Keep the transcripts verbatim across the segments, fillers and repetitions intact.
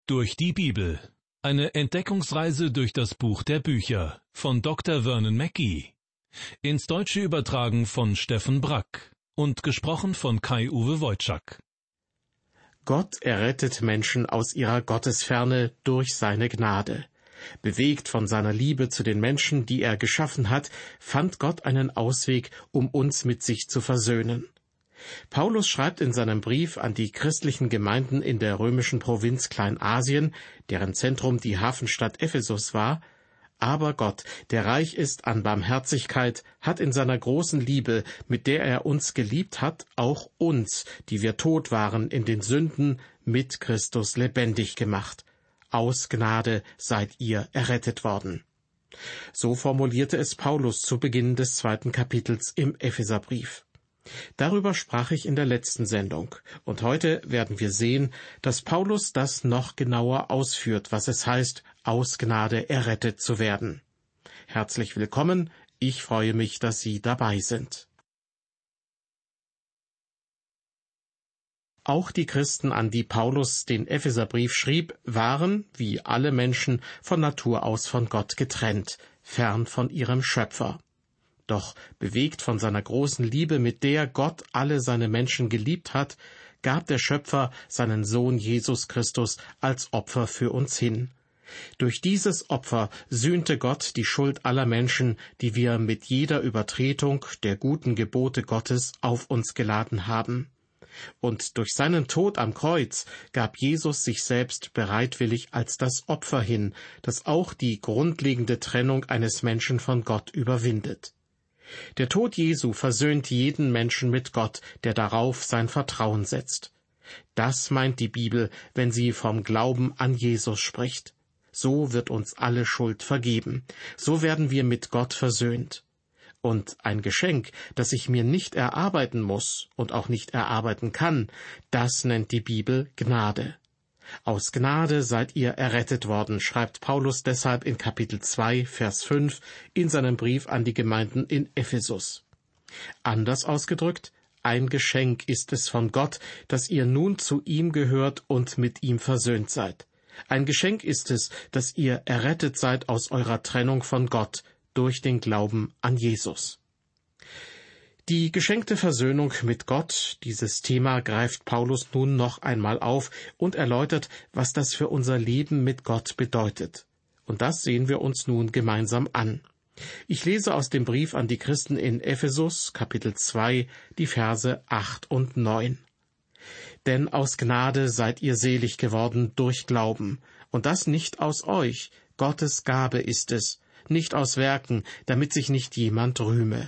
Durch die Bibel. Eine Entdeckungsreise durch das Buch der Bücher von Doktor Vernon Mackey. Ins Deutsche übertragen von Steffen Brack und gesprochen von Kai-Uwe Wojczak. Gott errettet Menschen aus ihrer Gottesferne durch seine Gnade. Bewegt von seiner Liebe zu den Menschen, die er geschaffen hat, fand Gott einen Ausweg, um uns mit sich zu versöhnen. Paulus schreibt in seinem Brief an die christlichen Gemeinden in der römischen Provinz Kleinasien, deren Zentrum die Hafenstadt Ephesus war: Aber Gott, der reich ist an Barmherzigkeit, hat in seiner großen Liebe, mit der er uns geliebt hat, auch uns, die wir tot waren in den Sünden, mit Christus lebendig gemacht. Aus Gnade seid ihr errettet worden. So formulierte es Paulus zu Beginn des zweiten Kapitels im Epheserbrief. Darüber sprach ich in der letzten Sendung, und heute werden wir sehen, dass Paulus das noch genauer ausführt, was es heißt, aus Gnade errettet zu werden. Herzlich willkommen, ich freue mich, dass Sie dabei sind. Auch die Christen, an die Paulus den Epheserbrief schrieb, waren, wie alle Menschen, von Natur aus von Gott getrennt, fern von ihrem Schöpfer. Doch bewegt von seiner großen Liebe, mit der Gott alle seine Menschen geliebt hat, gab der Schöpfer seinen Sohn Jesus Christus als Opfer für uns hin. Durch dieses Opfer sühnte Gott die Schuld aller Menschen, die wir mit jeder Übertretung der guten Gebote Gottes auf uns geladen haben. Und durch seinen Tod am Kreuz gab Jesus sich selbst bereitwillig als das Opfer hin, das auch die grundlegende Trennung eines Menschen von Gott überwindet. Der Tod Jesu versöhnt jeden Menschen mit Gott, der darauf sein Vertrauen setzt. Das meint die Bibel, wenn sie vom Glauben an Jesus spricht. So wird uns alle Schuld vergeben. So werden wir mit Gott versöhnt. Und ein Geschenk, das ich mir nicht erarbeiten muss und auch nicht erarbeiten kann, das nennt die Bibel Gnade. Aus Gnade seid ihr errettet worden, schreibt Paulus deshalb in Kapitel zwei, Vers fünf in seinem Brief an die Gemeinden in Ephesus. Anders ausgedrückt, ein Geschenk ist es von Gott, dass ihr nun zu ihm gehört und mit ihm versöhnt seid. Ein Geschenk ist es, dass ihr errettet seid aus eurer Trennung von Gott durch den Glauben an Jesus. Die geschenkte Versöhnung mit Gott, dieses Thema greift Paulus nun noch einmal auf und erläutert, was das für unser Leben mit Gott bedeutet. Und das sehen wir uns nun gemeinsam an. Ich lese aus dem Brief an die Christen in Ephesus, Kapitel zwei, die Verse acht und neun. Denn aus Gnade seid ihr selig geworden durch Glauben, und das nicht aus euch, Gottes Gabe ist es, nicht aus Werken, damit sich nicht jemand rühme.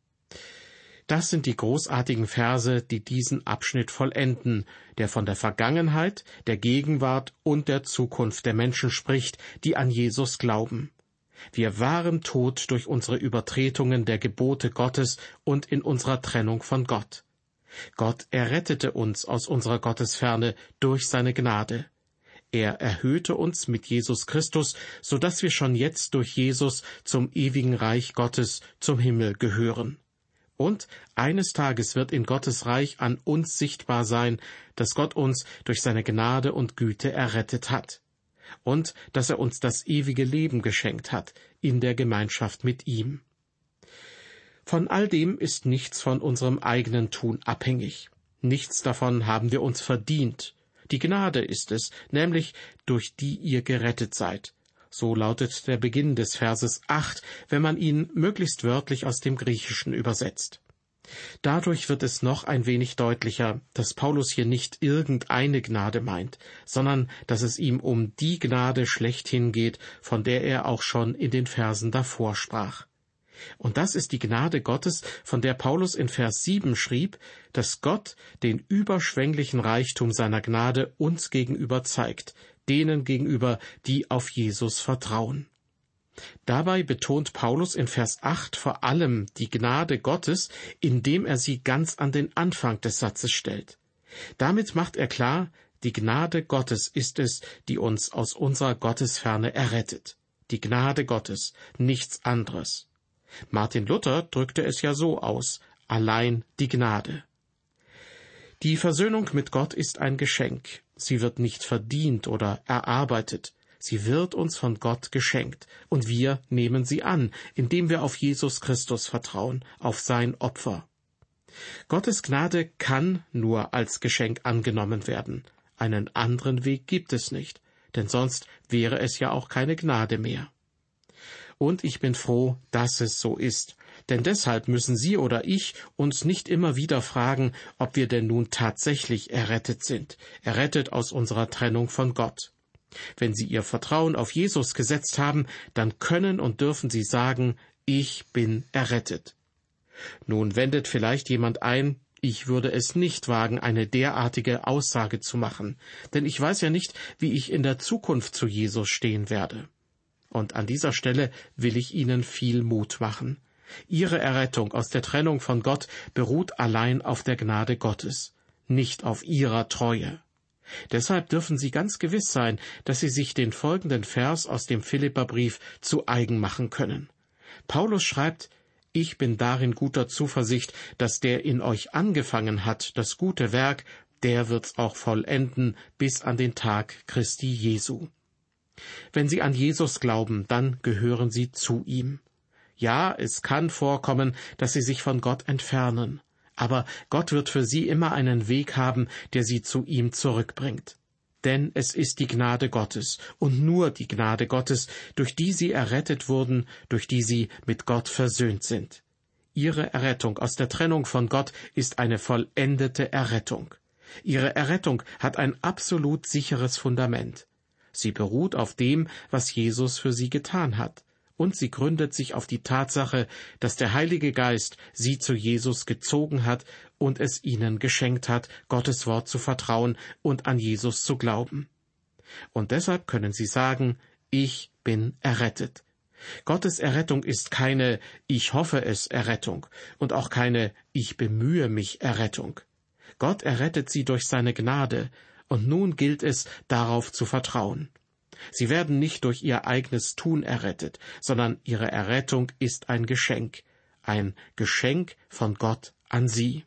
Das sind die großartigen Verse, die diesen Abschnitt vollenden, der von der Vergangenheit, der Gegenwart und der Zukunft der Menschen spricht, die an Jesus glauben. Wir waren tot durch unsere Übertretungen der Gebote Gottes und in unserer Trennung von Gott. Gott errettete uns aus unserer Gottesferne durch seine Gnade. Er erhöhte uns mit Jesus Christus, so dass wir schon jetzt durch Jesus zum ewigen Reich Gottes, zum Himmel gehören. Und eines Tages wird in Gottes Reich an uns sichtbar sein, dass Gott uns durch seine Gnade und Güte errettet hat. Und dass er uns das ewige Leben geschenkt hat, in der Gemeinschaft mit ihm. Von all dem ist nichts von unserem eigenen Tun abhängig. Nichts davon haben wir uns verdient. Die Gnade ist es, nämlich durch die ihr gerettet seid. So lautet der Beginn des Verses acht, wenn man ihn möglichst wörtlich aus dem Griechischen übersetzt. Dadurch wird es noch ein wenig deutlicher, dass Paulus hier nicht irgendeine Gnade meint, sondern dass es ihm um die Gnade schlechthin geht, von der er auch schon in den Versen davor sprach. Und das ist die Gnade Gottes, von der Paulus in Vers sieben schrieb, dass Gott den überschwänglichen Reichtum seiner Gnade uns gegenüber zeigt, denen gegenüber, die auf Jesus vertrauen. Dabei betont Paulus in Vers acht vor allem die Gnade Gottes, indem er sie ganz an den Anfang des Satzes stellt. Damit macht er klar, die Gnade Gottes ist es, die uns aus unserer Gottesferne errettet. Die Gnade Gottes, nichts anderes. Martin Luther drückte es ja so aus: allein die Gnade. Die Versöhnung mit Gott ist ein Geschenk, Sie wird nicht verdient oder erarbeitet. Sie wird uns von Gott geschenkt, und wir nehmen sie an, indem wir auf Jesus Christus vertrauen, auf sein Opfer. Gottes Gnade kann nur als Geschenk angenommen werden. Einen anderen Weg gibt es nicht, denn sonst wäre es ja auch keine Gnade mehr. Und ich bin froh, dass es so ist, denn deshalb müssen Sie oder ich uns nicht immer wieder fragen, ob wir denn nun tatsächlich errettet sind, errettet aus unserer Trennung von Gott. Wenn Sie Ihr Vertrauen auf Jesus gesetzt haben, dann können und dürfen Sie sagen, ich bin errettet. Nun wendet vielleicht jemand ein, ich würde es nicht wagen, eine derartige Aussage zu machen, denn ich weiß ja nicht, wie ich in der Zukunft zu Jesus stehen werde. Und an dieser Stelle will ich Ihnen viel Mut machen. Ihre Errettung aus der Trennung von Gott beruht allein auf der Gnade Gottes, nicht auf Ihrer Treue. Deshalb dürfen Sie ganz gewiss sein, dass Sie sich den folgenden Vers aus dem Philipperbrief zu eigen machen können. Paulus schreibt, »Ich bin darin guter Zuversicht, dass der in euch angefangen hat, das gute Werk, der wird's auch vollenden bis an den Tag Christi Jesu.« Wenn Sie an Jesus glauben, dann gehören Sie zu ihm. Ja, es kann vorkommen, dass Sie sich von Gott entfernen. Aber Gott wird für Sie immer einen Weg haben, der Sie zu ihm zurückbringt. Denn es ist die Gnade Gottes und nur die Gnade Gottes, durch die Sie errettet wurden, durch die Sie mit Gott versöhnt sind. Ihre Errettung aus der Trennung von Gott ist eine vollendete Errettung. Ihre Errettung hat ein absolut sicheres Fundament. Sie beruht auf dem, was Jesus für Sie getan hat. Und sie gründet sich auf die Tatsache, dass der Heilige Geist sie zu Jesus gezogen hat und es ihnen geschenkt hat, Gottes Wort zu vertrauen und an Jesus zu glauben. Und deshalb können sie sagen, ich bin errettet. Gottes Errettung ist keine Ich hoffe es Errettung und auch keine Ich bemühe mich Errettung. Gott errettet sie durch seine Gnade, und nun gilt es, darauf zu vertrauen. Sie werden nicht durch ihr eigenes Tun errettet, sondern ihre Errettung ist ein Geschenk, ein Geschenk von Gott an sie.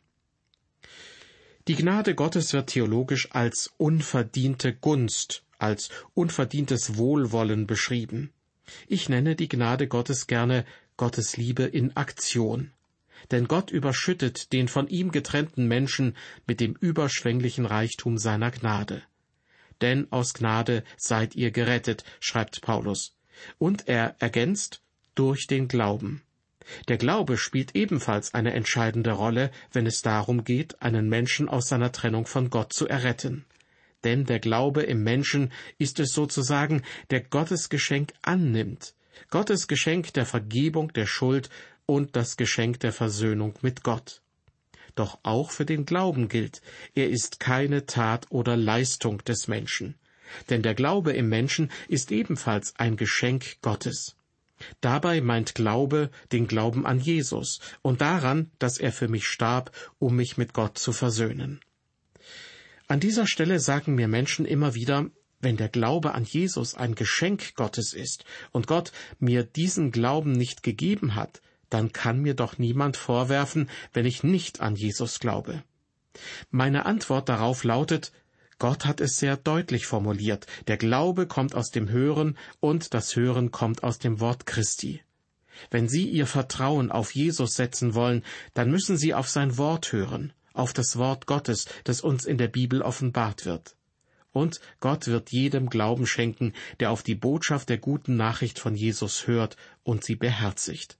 Die Gnade Gottes wird theologisch als unverdiente Gunst, als unverdientes Wohlwollen beschrieben. Ich nenne die Gnade Gottes gerne Gottes Liebe in Aktion. Denn Gott überschüttet den von ihm getrennten Menschen mit dem überschwänglichen Reichtum seiner Gnade. Denn aus Gnade seid ihr gerettet, schreibt Paulus. Und er ergänzt, durch den Glauben. Der Glaube spielt ebenfalls eine entscheidende Rolle, wenn es darum geht, einen Menschen aus seiner Trennung von Gott zu erretten. Denn der Glaube im Menschen ist es sozusagen, der Gottes Geschenk annimmt. Gottes Geschenk der Vergebung der Schuld und das Geschenk der Versöhnung mit Gott. Doch auch für den Glauben gilt, er ist keine Tat oder Leistung des Menschen. Denn der Glaube im Menschen ist ebenfalls ein Geschenk Gottes. Dabei meint Glaube den Glauben an Jesus und daran, dass er für mich starb, um mich mit Gott zu versöhnen. An dieser Stelle sagen mir Menschen immer wieder, wenn der Glaube an Jesus ein Geschenk Gottes ist und Gott mir diesen Glauben nicht gegeben hat, dann kann mir doch niemand vorwerfen, wenn ich nicht an Jesus glaube. Meine Antwort darauf lautet, Gott hat es sehr deutlich formuliert, der Glaube kommt aus dem Hören und das Hören kommt aus dem Wort Christi. Wenn Sie Ihr Vertrauen auf Jesus setzen wollen, dann müssen Sie auf sein Wort hören, auf das Wort Gottes, das uns in der Bibel offenbart wird. Und Gott wird jedem Glauben schenken, der auf die Botschaft der guten Nachricht von Jesus hört und sie beherzigt.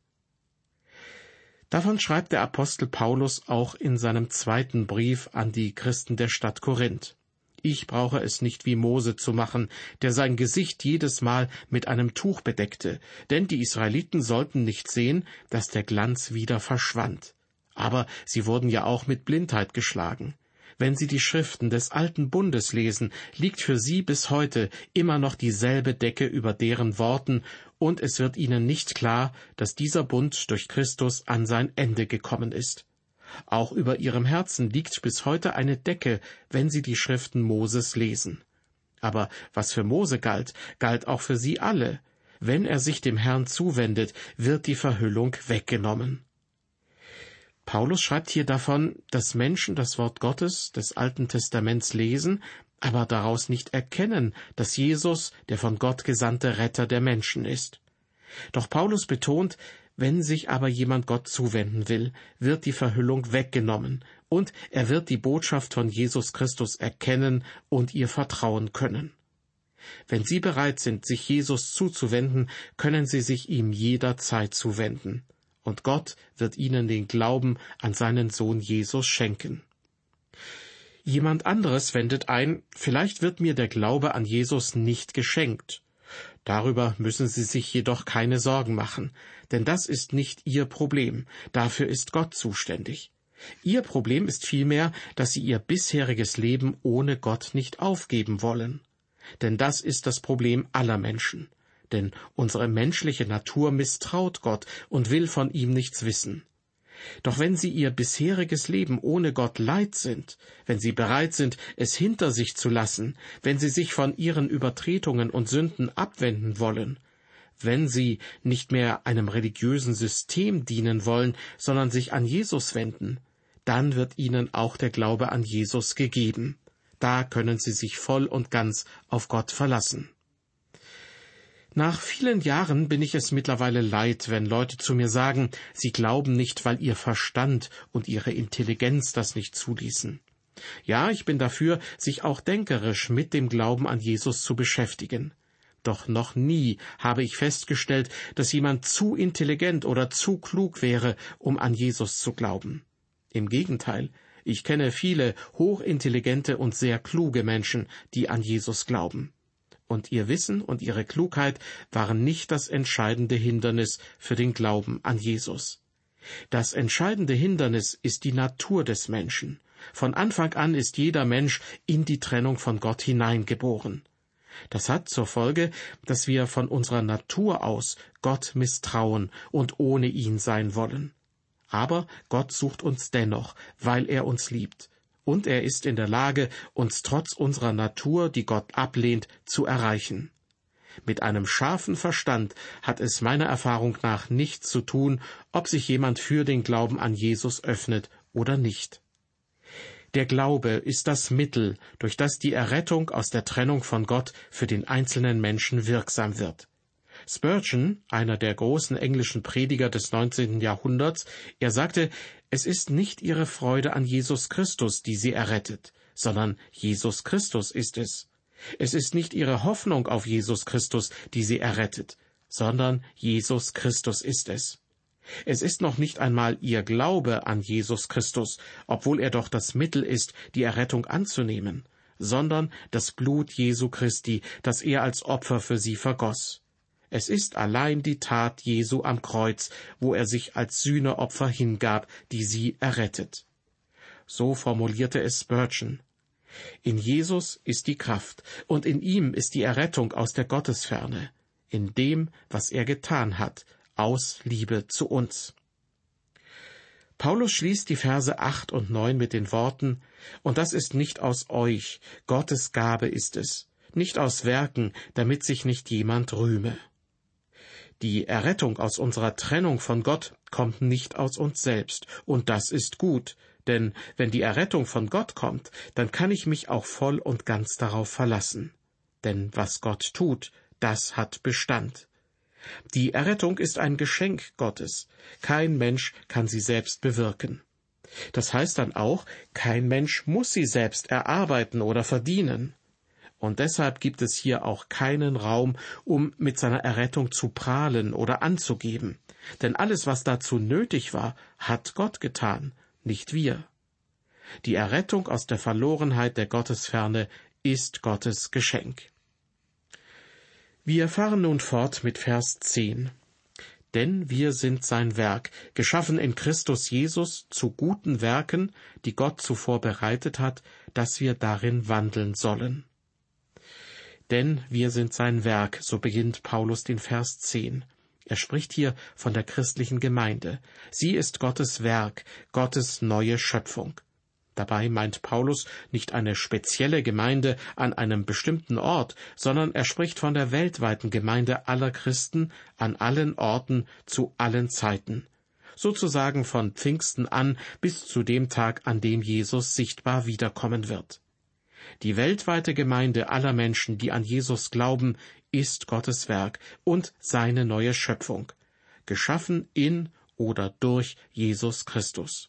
Davon schreibt der Apostel Paulus auch in seinem zweiten Brief an die Christen der Stadt Korinth. Ich brauche es nicht wie Mose zu machen, der sein Gesicht jedes Mal mit einem Tuch bedeckte, denn die Israeliten sollten nicht sehen, dass der Glanz wieder verschwand. Aber sie wurden ja auch mit Blindheit geschlagen. Wenn Sie die Schriften des alten Bundes lesen, liegt für Sie bis heute immer noch dieselbe Decke über deren Worten, und es wird Ihnen nicht klar, dass dieser Bund durch Christus an sein Ende gekommen ist. Auch über Ihrem Herzen liegt bis heute eine Decke, wenn Sie die Schriften Moses lesen. Aber was für Mose galt, galt auch für Sie alle. Wenn er sich dem Herrn zuwendet, wird die Verhüllung weggenommen. Paulus schreibt hier davon, dass Menschen das Wort Gottes des Alten Testaments lesen, aber daraus nicht erkennen, dass Jesus der von Gott gesandte Retter der Menschen ist. Doch Paulus betont, wenn sich aber jemand Gott zuwenden will, wird die Verhüllung weggenommen, und er wird die Botschaft von Jesus Christus erkennen und ihr vertrauen können. Wenn Sie bereit sind, sich Jesus zuzuwenden, können Sie sich ihm jederzeit zuwenden, und Gott wird Ihnen den Glauben an seinen Sohn Jesus schenken. Jemand anderes wendet ein, vielleicht wird mir der Glaube an Jesus nicht geschenkt. Darüber müssen Sie sich jedoch keine Sorgen machen, denn das ist nicht Ihr Problem, dafür ist Gott zuständig. Ihr Problem ist vielmehr, dass Sie Ihr bisheriges Leben ohne Gott nicht aufgeben wollen. Denn das ist das Problem aller Menschen. Denn unsere menschliche Natur misstraut Gott und will von ihm nichts wissen. Doch wenn Sie Ihr bisheriges Leben ohne Gott leid sind, wenn Sie bereit sind, es hinter sich zu lassen, wenn Sie sich von Ihren Übertretungen und Sünden abwenden wollen, wenn Sie nicht mehr einem religiösen System dienen wollen, sondern sich an Jesus wenden, dann wird Ihnen auch der Glaube an Jesus gegeben. Da können Sie sich voll und ganz auf Gott verlassen. Nach vielen Jahren bin ich es mittlerweile leid, wenn Leute zu mir sagen, sie glauben nicht, weil ihr Verstand und ihre Intelligenz das nicht zuließen. Ja, ich bin dafür, sich auch denkerisch mit dem Glauben an Jesus zu beschäftigen. Doch noch nie habe ich festgestellt, dass jemand zu intelligent oder zu klug wäre, um an Jesus zu glauben. Im Gegenteil, ich kenne viele hochintelligente und sehr kluge Menschen, die an Jesus glauben. Und ihr Wissen und ihre Klugheit waren nicht das entscheidende Hindernis für den Glauben an Jesus. Das entscheidende Hindernis ist die Natur des Menschen. Von Anfang an ist jeder Mensch in die Trennung von Gott hineingeboren. Das hat zur Folge, dass wir von unserer Natur aus Gott misstrauen und ohne ihn sein wollen. Aber Gott sucht uns dennoch, weil er uns liebt. Und er ist in der Lage, uns trotz unserer Natur, die Gott ablehnt, zu erreichen. Mit einem scharfen Verstand hat es meiner Erfahrung nach nichts zu tun, ob sich jemand für den Glauben an Jesus öffnet oder nicht. Der Glaube ist das Mittel, durch das die Errettung aus der Trennung von Gott für den einzelnen Menschen wirksam wird. Spurgeon, einer der großen englischen Prediger des neunzehnten Jahrhunderts, er sagte, es ist nicht ihre Freude an Jesus Christus, die sie errettet, sondern Jesus Christus ist es. Es ist nicht ihre Hoffnung auf Jesus Christus, die sie errettet, sondern Jesus Christus ist es. Es ist noch nicht einmal ihr Glaube an Jesus Christus, obwohl er doch das Mittel ist, die Errettung anzunehmen, sondern das Blut Jesu Christi, das er als Opfer für sie vergoss. Es ist allein die Tat Jesu am Kreuz, wo er sich als Sühneopfer hingab, die sie errettet. So formulierte es Spurgeon. In Jesus ist die Kraft, und in ihm ist die Errettung aus der Gottesferne, in dem, was er getan hat, aus Liebe zu uns. Paulus schließt die Verse acht und neun mit den Worten, und das ist nicht aus euch, Gottes Gabe ist es, nicht aus Werken, damit sich nicht jemand rühme. Die Errettung aus unserer Trennung von Gott kommt nicht aus uns selbst, und das ist gut, denn wenn die Errettung von Gott kommt, dann kann ich mich auch voll und ganz darauf verlassen. Denn was Gott tut, das hat Bestand. Die Errettung ist ein Geschenk Gottes. Kein Mensch kann sie selbst bewirken. Das heißt dann auch, kein Mensch muss sie selbst erarbeiten oder verdienen. Und deshalb gibt es hier auch keinen Raum, um mit seiner Errettung zu prahlen oder anzugeben. Denn alles, was dazu nötig war, hat Gott getan, nicht wir. Die Errettung aus der Verlorenheit der Gottesferne ist Gottes Geschenk. Wir fahren nun fort mit Vers zehn. Denn wir sind sein Werk, geschaffen in Christus Jesus zu guten Werken, die Gott zuvor bereitet hat, dass wir darin wandeln sollen. Denn wir sind sein Werk, so beginnt Paulus den Vers zehn. Er spricht hier von der christlichen Gemeinde. Sie ist Gottes Werk, Gottes neue Schöpfung. Dabei meint Paulus nicht eine spezielle Gemeinde an einem bestimmten Ort, sondern er spricht von der weltweiten Gemeinde aller Christen an allen Orten zu allen Zeiten. Sozusagen von Pfingsten an bis zu dem Tag, an dem Jesus sichtbar wiederkommen wird. Die weltweite Gemeinde aller Menschen, die an Jesus glauben, ist Gottes Werk und seine neue Schöpfung, geschaffen in oder durch Jesus Christus.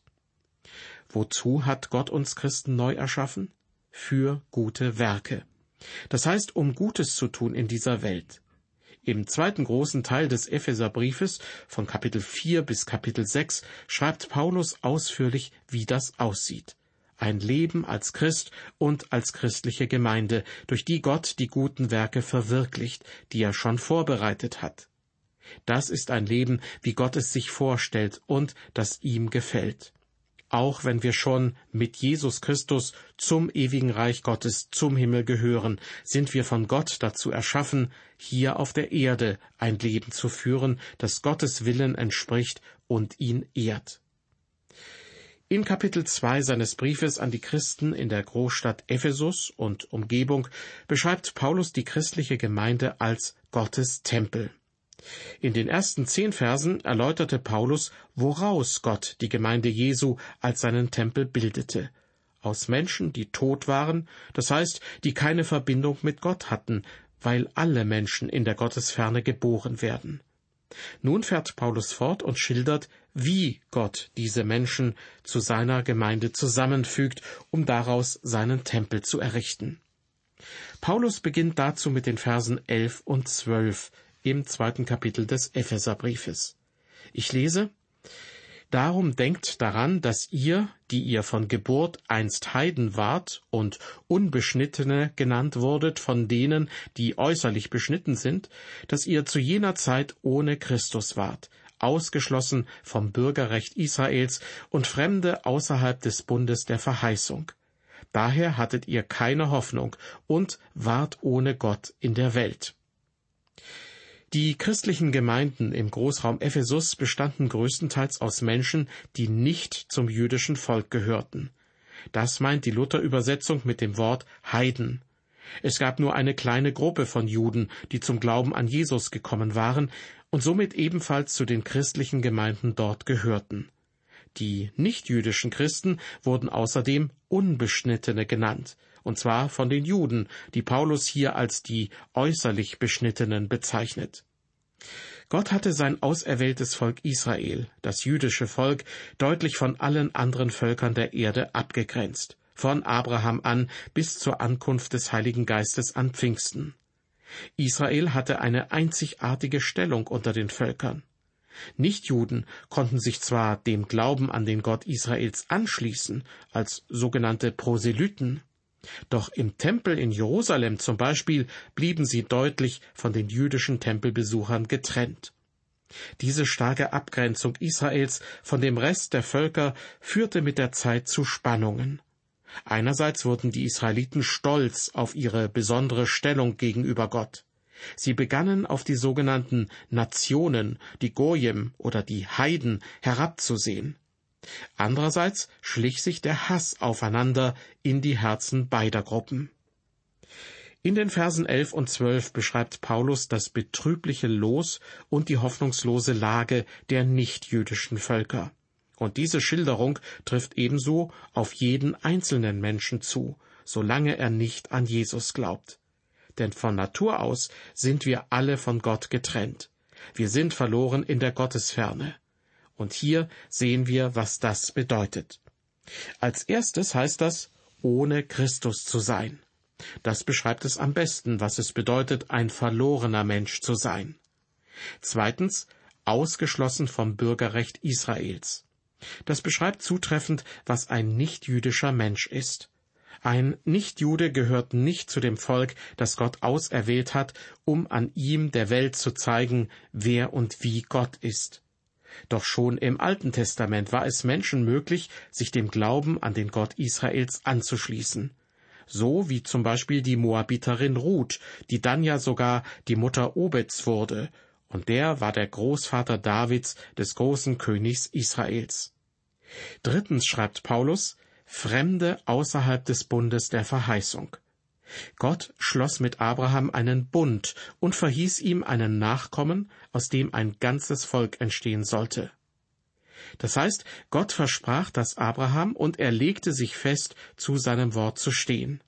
Wozu hat Gott uns Christen neu erschaffen? Für gute Werke. Das heißt, um Gutes zu tun in dieser Welt. Im zweiten großen Teil des Epheserbriefes, von Kapitel vier bis Kapitel sechs, schreibt Paulus ausführlich, wie das aussieht. Ein Leben als Christ und als christliche Gemeinde, durch die Gott die guten Werke verwirklicht, die er schon vorbereitet hat. Das ist ein Leben, wie Gott es sich vorstellt und das ihm gefällt. Auch wenn wir schon mit Jesus Christus zum ewigen Reich Gottes, zum Himmel gehören, sind wir von Gott dazu erschaffen, hier auf der Erde ein Leben zu führen, das Gottes Willen entspricht und ihn ehrt. In Kapitel zwei seines Briefes an die Christen in der Großstadt Ephesus und Umgebung beschreibt Paulus die christliche Gemeinde als Gottes Tempel. In den ersten zehn Versen erläuterte Paulus, woraus Gott die Gemeinde Jesu als seinen Tempel bildete. Aus Menschen, die tot waren, das heißt, die keine Verbindung mit Gott hatten, weil alle Menschen in der Gottesferne geboren werden. Nun fährt Paulus fort und schildert, wie Gott diese Menschen zu seiner Gemeinde zusammenfügt, um daraus seinen Tempel zu errichten. Paulus beginnt dazu mit den Versen elf und zwölf, im zweiten Kapitel des Epheserbriefes. Ich lese: Darum denkt daran, dass ihr, die ihr von Geburt einst Heiden wart und Unbeschnittene genannt wurdet von denen, die äußerlich beschnitten sind, dass ihr zu jener Zeit ohne Christus wart, ausgeschlossen vom Bürgerrecht Israels und Fremde außerhalb des Bundes der Verheißung. Daher hattet ihr keine Hoffnung und wart ohne Gott in der Welt. Die christlichen Gemeinden im Großraum Ephesus bestanden größtenteils aus Menschen, die nicht zum jüdischen Volk gehörten. Das meint die Luther-Übersetzung mit dem Wort Heiden. Es gab nur eine kleine Gruppe von Juden, die zum Glauben an Jesus gekommen waren und somit ebenfalls zu den christlichen Gemeinden dort gehörten. Die nichtjüdischen Christen wurden außerdem Unbeschnittene genannt, und zwar von den Juden, die Paulus hier als die äußerlich Beschnittenen bezeichnet. Gott hatte sein auserwähltes Volk Israel, das jüdische Volk, deutlich von allen anderen Völkern der Erde abgegrenzt, von Abraham an bis zur Ankunft des Heiligen Geistes an Pfingsten. Israel hatte eine einzigartige Stellung unter den Völkern. Nichtjuden konnten sich zwar dem Glauben an den Gott Israels anschließen, als sogenannte Proselyten, doch im Tempel in Jerusalem zum Beispiel blieben sie deutlich von den jüdischen Tempelbesuchern getrennt. Diese starke Abgrenzung Israels von dem Rest der Völker führte mit der Zeit zu Spannungen. Einerseits wurden die Israeliten stolz auf ihre besondere Stellung gegenüber Gott. Sie begannen auf die sogenannten Nationen, die Goyim oder die Heiden, herabzusehen. Andererseits schlich sich der Hass aufeinander in die Herzen beider Gruppen. In den Versen elf und zwölf beschreibt Paulus das betrübliche Los und die hoffnungslose Lage der nichtjüdischen Völker. Und diese Schilderung trifft ebenso auf jeden einzelnen Menschen zu, solange er nicht an Jesus glaubt. Denn von Natur aus sind wir alle von Gott getrennt. Wir sind verloren in der Gottesferne. Und hier sehen wir, was das bedeutet. Als erstes heißt das, ohne Christus zu sein. Das beschreibt es am besten, was es bedeutet, ein verlorener Mensch zu sein. Zweitens, ausgeschlossen vom Bürgerrecht Israels. Das beschreibt zutreffend, was ein nichtjüdischer Mensch ist. Ein Nichtjude gehört nicht zu dem Volk, das Gott auserwählt hat, um an ihm der Welt zu zeigen, wer und wie Gott ist. Doch schon im Alten Testament war es Menschen möglich, sich dem Glauben an den Gott Israels anzuschließen. So wie zum Beispiel die Moabiterin Ruth, die dann ja sogar die Mutter Obeds wurde, und der war der Großvater Davids, des großen Königs Israels. Drittens schreibt Paulus, Fremde außerhalb des Bundes der Verheißung. Gott schloss mit Abraham einen Bund und verhieß ihm einen Nachkommen, aus dem ein ganzes Volk entstehen sollte. Das heißt, Gott versprach das Abraham und er legte sich fest, zu seinem Wort zu stehen.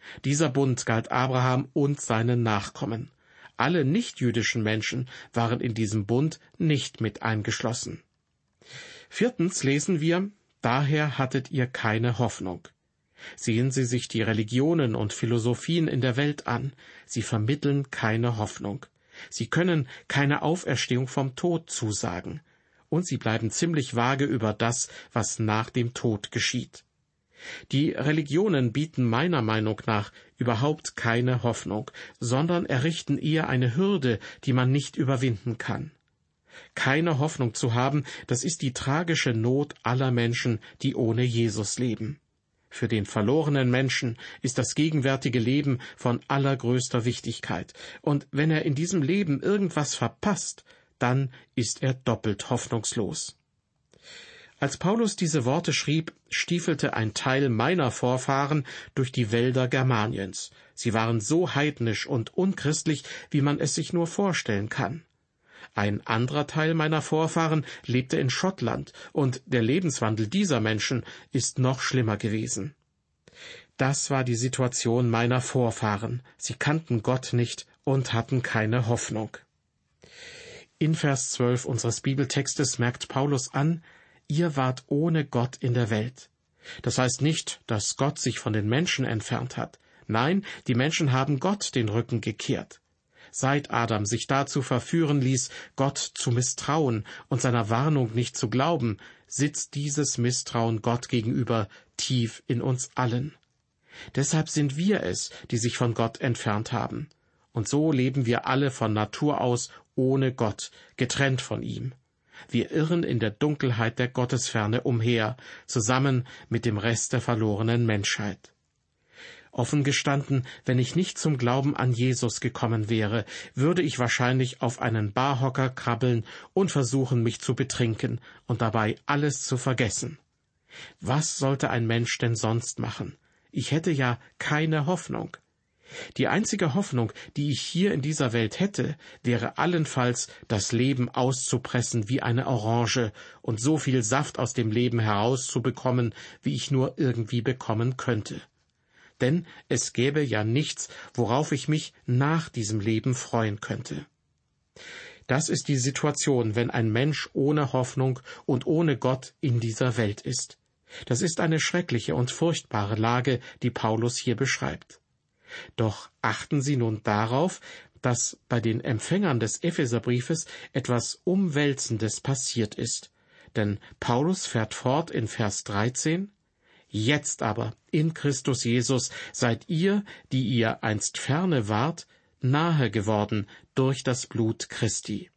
Dieser Bund galt Abraham und seinen Nachkommen. Alle nichtjüdischen Menschen waren in diesem Bund nicht mit eingeschlossen. Viertens lesen wir: Daher hattet ihr keine Hoffnung. Sehen Sie sich die Religionen und Philosophien in der Welt an. Sie vermitteln keine Hoffnung. Sie können keine Auferstehung vom Tod zusagen. Und sie bleiben ziemlich vage über das, was nach dem Tod geschieht. Die Religionen bieten meiner Meinung nach überhaupt keine Hoffnung, sondern errichten eher eine Hürde, die man nicht überwinden kann. Keine Hoffnung zu haben, das ist die tragische Not aller Menschen, die ohne Jesus leben. Für den verlorenen Menschen ist das gegenwärtige Leben von allergrößter Wichtigkeit, und wenn er in diesem Leben irgendwas verpasst, dann ist er doppelt hoffnungslos. Als Paulus diese Worte schrieb, stiefelte ein Teil meiner Vorfahren durch die Wälder Germaniens. Sie waren so heidnisch und unchristlich, wie man es sich nur vorstellen kann. Ein anderer Teil meiner Vorfahren lebte in Schottland, und der Lebenswandel dieser Menschen ist noch schlimmer gewesen. Das war die Situation meiner Vorfahren. Sie kannten Gott nicht und hatten keine Hoffnung. In Vers zwölf unseres Bibeltextes merkt Paulus an: Ihr wart ohne Gott in der Welt. Das heißt nicht, dass Gott sich von den Menschen entfernt hat. Nein, die Menschen haben Gott den Rücken gekehrt. Seit Adam sich dazu verführen ließ, Gott zu misstrauen und seiner Warnung nicht zu glauben, sitzt dieses Misstrauen Gott gegenüber tief in uns allen. Deshalb sind wir es, die sich von Gott entfernt haben. Und so leben wir alle von Natur aus ohne Gott, getrennt von ihm. Wir irren in der Dunkelheit der Gottesferne umher, zusammen mit dem Rest der verlorenen Menschheit. Offen gestanden, wenn ich nicht zum Glauben an Jesus gekommen wäre, würde ich wahrscheinlich auf einen Barhocker krabbeln und versuchen, mich zu betrinken und dabei alles zu vergessen. Was sollte ein Mensch denn sonst machen? Ich hätte ja keine Hoffnung. Die einzige Hoffnung, die ich hier in dieser Welt hätte, wäre allenfalls, das Leben auszupressen wie eine Orange und so viel Saft aus dem Leben herauszubekommen, wie ich nur irgendwie bekommen könnte. Denn es gäbe ja nichts, worauf ich mich nach diesem Leben freuen könnte. Das ist die Situation, wenn ein Mensch ohne Hoffnung und ohne Gott in dieser Welt ist. Das ist eine schreckliche und furchtbare Lage, die Paulus hier beschreibt. Doch achten Sie nun darauf, dass bei den Empfängern des Epheserbriefes etwas Umwälzendes passiert ist. Denn Paulus fährt fort in Vers dreizehn: Jetzt aber, in Christus Jesus, seid ihr, die ihr einst ferne wart, nahe geworden durch das Blut Christi.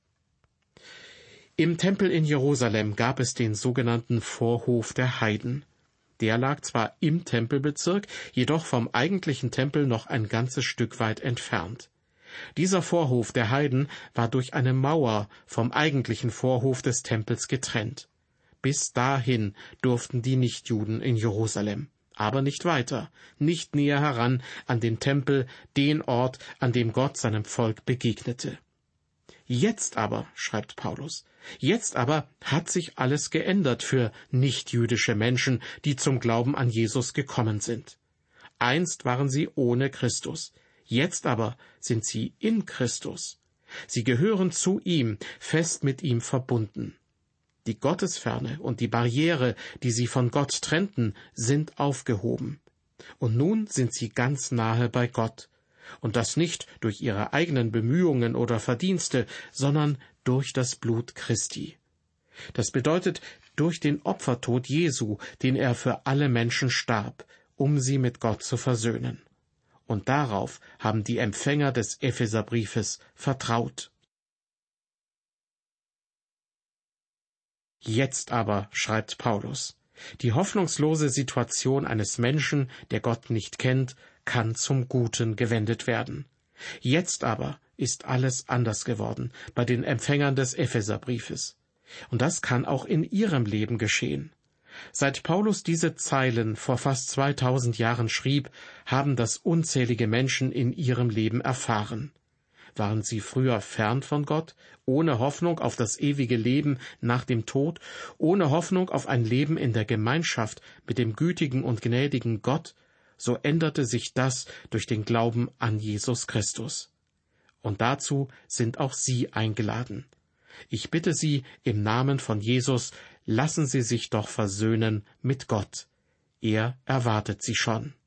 Im Tempel in Jerusalem gab es den sogenannten Vorhof der Heiden. Der lag zwar im Tempelbezirk, jedoch vom eigentlichen Tempel noch ein ganzes Stück weit entfernt. Dieser Vorhof der Heiden war durch eine Mauer vom eigentlichen Vorhof des Tempels getrennt. Bis dahin durften die Nichtjuden in Jerusalem, aber nicht weiter, nicht näher heran an den Tempel, den Ort, an dem Gott seinem Volk begegnete. Jetzt aber, schreibt Paulus, jetzt aber hat sich alles geändert für nichtjüdische Menschen, die zum Glauben an Jesus gekommen sind. Einst waren sie ohne Christus, jetzt aber sind sie in Christus. Sie gehören zu ihm, fest mit ihm verbunden. Die Gottesferne und die Barriere, die sie von Gott trennten, sind aufgehoben. Und nun sind sie ganz nahe bei Gott. Und das nicht durch ihre eigenen Bemühungen oder Verdienste, sondern durch das Blut Christi. Das bedeutet durch den Opfertod Jesu, den er für alle Menschen starb, um sie mit Gott zu versöhnen. Und darauf haben die Empfänger des Epheserbriefes vertraut. Jetzt aber, schreibt Paulus, die hoffnungslose Situation eines Menschen, der Gott nicht kennt, kann zum Guten gewendet werden. Jetzt aber ist alles anders geworden bei den Empfängern des Epheserbriefes. Und das kann auch in ihrem Leben geschehen. Seit Paulus diese Zeilen vor fast zweitausend Jahren schrieb, haben das unzählige Menschen in ihrem Leben erfahren. Waren sie früher fern von Gott, ohne Hoffnung auf das ewige Leben nach dem Tod, ohne Hoffnung auf ein Leben in der Gemeinschaft mit dem gütigen und gnädigen Gott, so änderte sich das durch den Glauben an Jesus Christus. Und dazu sind auch Sie eingeladen. Ich bitte Sie im Namen von Jesus, lassen Sie sich doch versöhnen mit Gott. Er erwartet Sie schon.